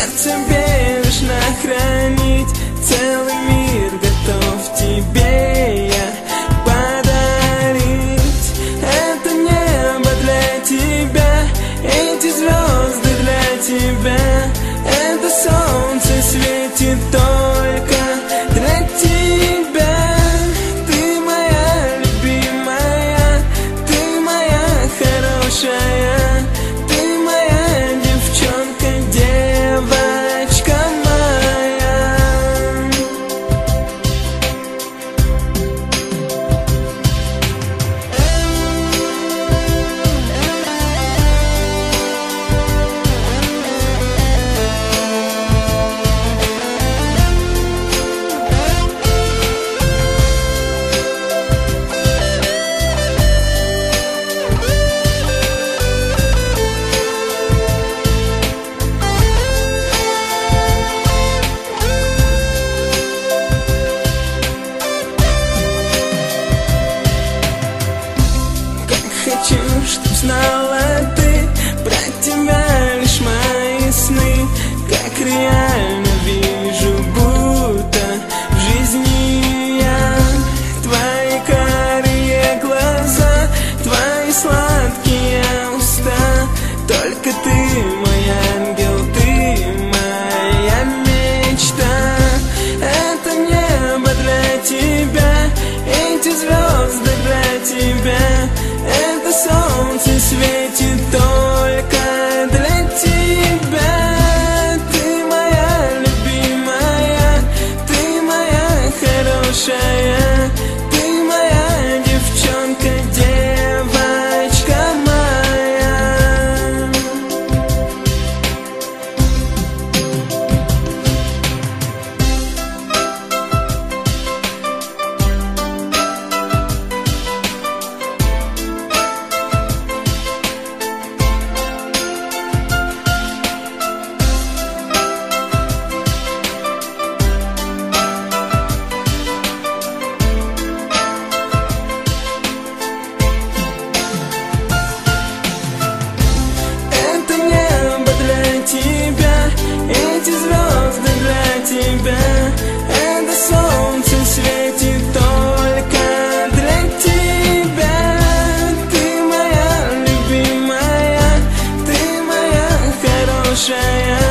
сердце бережно хранить. Целый мир готов тебе я подарить. Это небо для тебя, эти звезды для тебя, это солнце светит только для тебя. Ты моя любимая, ты моя хорошая, ты моя девчонка, девочка моя. Хочу, чтоб знала ты, про тебя лишь мои сны. Как реально вижу, будто в жизни я. Твои карие глаза, твои сладкие уста. Только ты мой ангел, ты моя мечта. Это небо для тебя, эти звезды для тебя, это солнце светит только для тебя. Ты моя любимая, ты моя хорошая, ты моя девчонка, девочка моя. Это небо для тебя, эти звезды для тебя, это солнце светит только для тебя. Ты моя любимая, ты моя хорошая,